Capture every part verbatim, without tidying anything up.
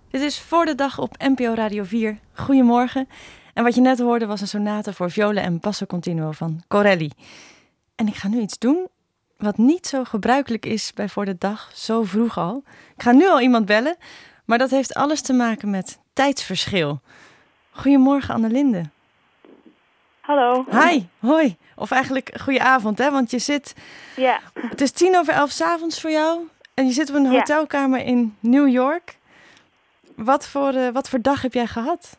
Dit is Voor de Dag op N P O Radio vier. Goedemorgen. En wat je net hoorde was een sonate voor violen en basso continuo van Corelli. En ik ga nu iets doen wat niet zo gebruikelijk is bij Voor de Dag, zo vroeg al. Ik ga nu al iemand bellen, maar dat heeft alles te maken met tijdsverschil. Goedemorgen, Annelinde. Hallo. Hi, hoi. Of eigenlijk goedenavond, hè? Want je zit... Ja. Het is tien over elf 's avonds voor jou en je zit op een Ja. hotelkamer in New York. Wat voor, uh, wat voor dag heb jij gehad?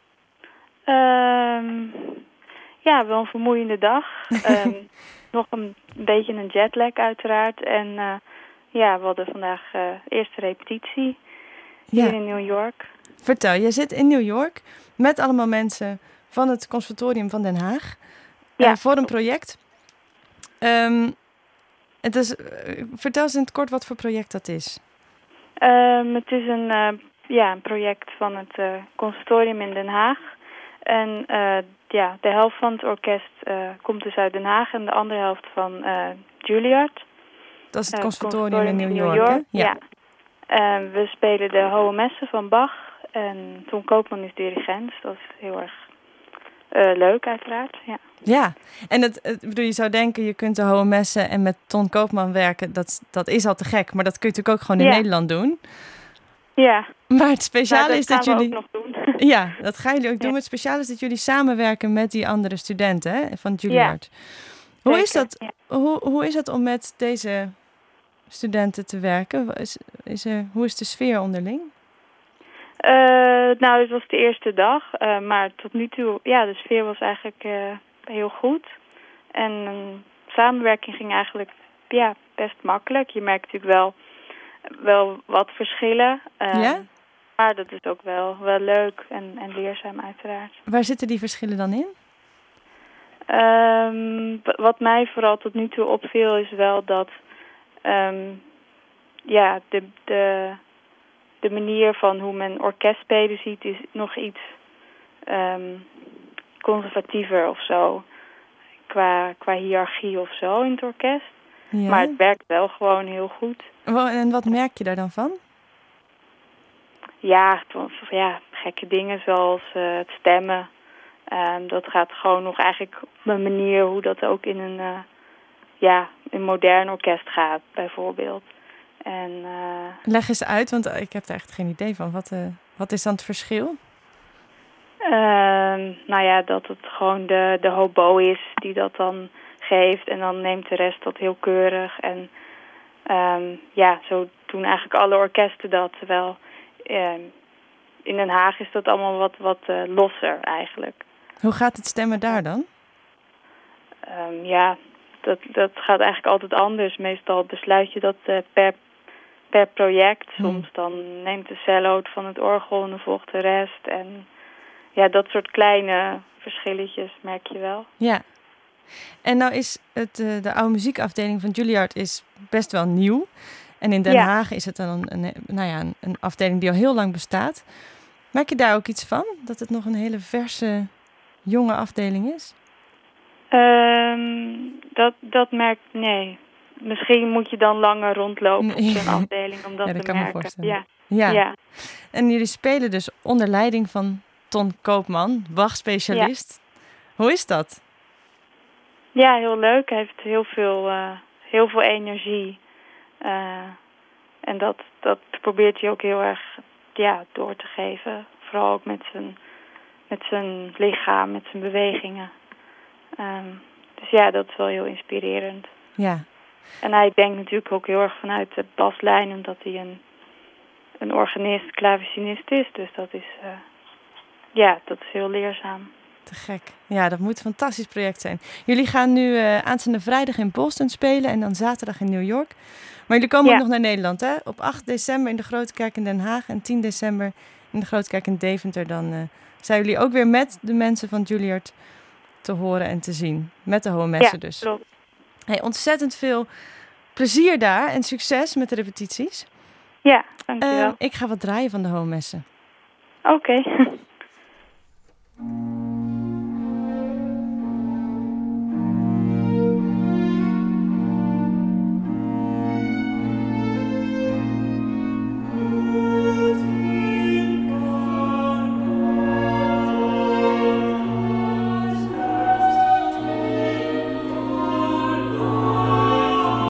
Um, ja, wel een vermoeiende dag. um, nog een, een beetje een jetlag uiteraard. En uh, ja, we hadden vandaag uh, eerste repetitie hier Ja. in New York. Vertel, je zit in New York met allemaal mensen van het Conservatorium van Den Haag. Ja. Uh, voor een project. Um, het is, uh, vertel eens in het kort wat voor project dat is. Um, het is een, uh, ja, een project van het uh, Conservatorium in Den Haag. En uh, ja, de helft van het orkest uh, komt dus uit Den Haag en de andere helft van uh, Juilliard. Dat is het Uh, Conservatorium in New in York, York, hè? Ja. ja. Uh, we spelen de Hohe Messe van Bach en Ton Koopman is dirigent. Dus dat is heel erg uh, leuk uiteraard, ja. Ja, en het, het, bedoel, je zou denken, je kunt de Hohe Messe en met Ton Koopman werken. Dat, dat is al te gek, maar dat kun je natuurlijk ook gewoon in Ja. Nederland doen. Ja. Maar het speciale Nou, dat is dat gaan we jullie... ook nog doen. Ja, dat gaan jullie ook doen. Ja. Maar het speciale is dat jullie samenwerken met die andere studenten, hè, van Juilliard. Ja. Hoe is Zeker, dat? ja. Hoe, hoe is dat om met deze studenten te werken? Is, is er, hoe is de sfeer onderling? Uh, nou, het was de eerste dag, uh, maar tot nu toe, ja, de sfeer was eigenlijk uh, heel goed. En um, samenwerking ging eigenlijk, ja, best makkelijk. Je merkt natuurlijk wel, wel wat verschillen. Uh, Ja? Maar dat is ook wel, wel leuk en, en leerzaam uiteraard. Waar zitten die verschillen dan in? Um, wat mij vooral tot nu toe opviel is wel dat um, ja, de, de, de manier van hoe men orkestspelen ziet is nog iets um, conservatiever of zo. Qua, qua hiërarchie of zo in het orkest. Ja. Maar het werkt wel gewoon heel goed. En wat merk je daar dan van? Ja, ja, gekke dingen zoals uh, het stemmen. Um, dat gaat gewoon nog eigenlijk op een manier hoe dat ook in een, uh, ja, een modern orkest gaat, bijvoorbeeld. En, uh, Leg eens uit, want ik heb er echt geen idee van. Wat, uh, wat is dan het verschil? Uh, nou ja, dat het gewoon de, de hobo is die dat dan geeft. En dan neemt de rest dat heel keurig. En um, ja, zo doen eigenlijk alle orkesten dat. Terwijl uh, in Den Haag is dat allemaal wat, wat uh, losser eigenlijk. Hoe gaat het stemmen daar dan? Um, ja, dat, dat gaat eigenlijk altijd anders. Meestal besluit je dat uh, per, per project. Hmm. Soms dan neemt de cello het van het orgel en dan volgt de rest. En ja, dat soort kleine verschilletjes merk je wel. Ja. En nou is het, uh, de oude muziekafdeling van Juilliard is best wel nieuw. En in Den Ja. Haag is het dan een, een, nou ja, een, een afdeling die al heel lang bestaat. Merk je daar ook iets van? Dat het nog een hele verse, jonge afdeling is? Um, dat, dat merkt, nee. Misschien moet je dan langer rondlopen op zo'n afdeling om dat ja, dat te kan me merken. voorstellen. Ja. Ja. Ja. En jullie spelen dus onder leiding van Ton Koopman, Bach-specialist. Ja. Hoe is dat? Ja, heel leuk. Hij heeft heel veel, uh, heel veel energie. Uh, en dat, dat probeert hij ook heel erg ja, door te geven. Vooral ook met zijn, met zijn lichaam, met zijn bewegingen. Um, dus ja, dat is wel heel inspirerend. Ja. En hij denkt natuurlijk ook heel erg vanuit de baslijn, omdat hij een, een organist, klavecinist is. Dus dat is, uh, ja, dat is heel leerzaam. Te gek. Ja, dat moet een fantastisch project zijn. Jullie gaan nu uh, aanstaande vrijdag in Boston spelen en dan zaterdag in New York. Maar jullie komen ja. ook nog naar Nederland, hè? Op acht december in de Grote Kerk in Den Haag en tien december in de Grote Kerk in Deventer. Dan uh, zijn jullie ook weer met de mensen van Juilliard te horen en te zien. Met de Hohe Messe ja, dus. Klopt. Hey, ontzettend veel plezier daar en succes met de repetities. Ja, dankjewel. Uh, ik ga wat draaien van de Hohe Messe. Oké. Okay.